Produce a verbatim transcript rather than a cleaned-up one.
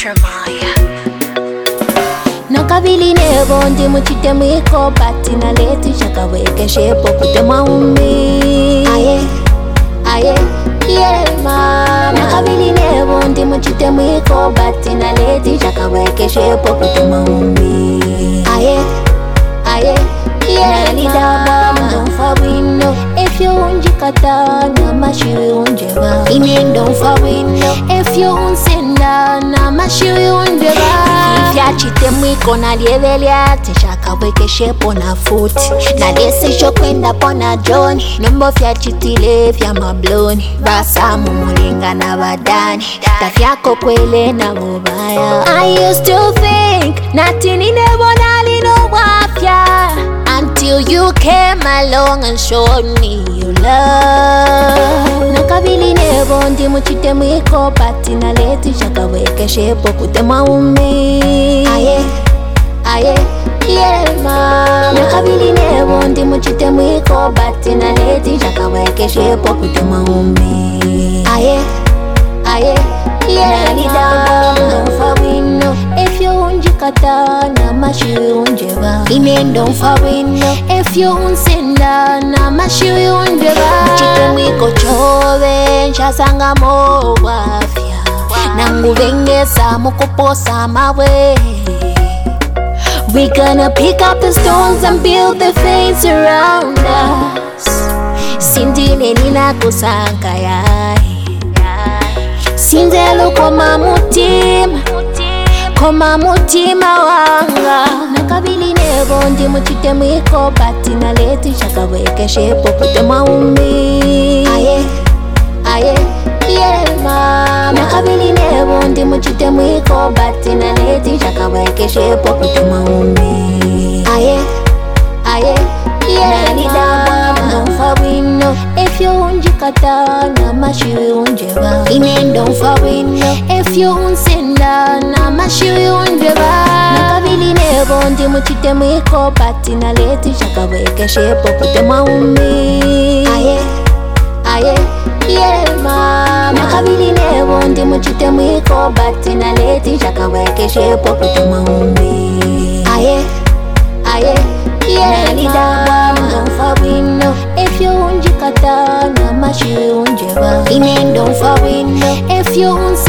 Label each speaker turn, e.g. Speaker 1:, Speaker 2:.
Speaker 1: Jeremiah.
Speaker 2: Nakabili nebo ndi muchite mwiko bati na leti shaka weke shepo kutema umi. Aye, aye, yeah mama. Nakabili nebo ndi muchite mwiko bati na leti shaka weke shepo kutema umi. Aye, aye, yeah mama. Don't for window if you unjikata na mashiwi unjeba. Ine don't for window if you unsenda na mashiwi unjeba. Chite mwiko na lievelia tishaka weke shepo na futi na lesi shokwenda pona John nombo fya chitile fya mabloni basa mumulinga na badani tafyako kwele na mubaya. I used to think natini nebo nalino wafya until you came along and showed me your love. Nakabili nebo ndi muchite mwiko bati na leti shaka weke shepo kutema umi. Aye, aye, yeah mama. Nakabili nebo ndi muchite mwiko bati na leti shaka weke shepo kutema umi. Aye, aye, yeah mama. Don't for window if you unjikata na mashiwi unjeba. Ine don't for window if you unsenda na mashiwi unjeba. Muchite mwiko chove nchasanga mo wafya nangu vengesa mukuposa mawe. We gonna pick up the stones and build the fence around us. Sindine nina kusanka yai sinzelo koma mutima koma mutima wanga. Nakabili nebo ndi muchite mwiko bati na leti shaka weke shepo kutema umi. Aye, aye, yeah mama. Nakabili nebo ndi muchite mwiko bati na leti shaka weke shepo kutema umi. Aye, aye, yeah mama. Don't for window if you unjikata na mashiwi unjeba. Ine don't for window if you unsenda na mashiwi unjeba. Nakabili nebo ndi muchite mwiko bati na leti shaka weke shepo kutema umi. Aye, aye, yeah mama. Nakabili nebo ndi muchite mwiko bati na leti shaka weke shepo kutema umi. Aye, aye, yeah mama. Don't for window if you unjikata na mashiwi unjeba. Ine don't for window if you unsenda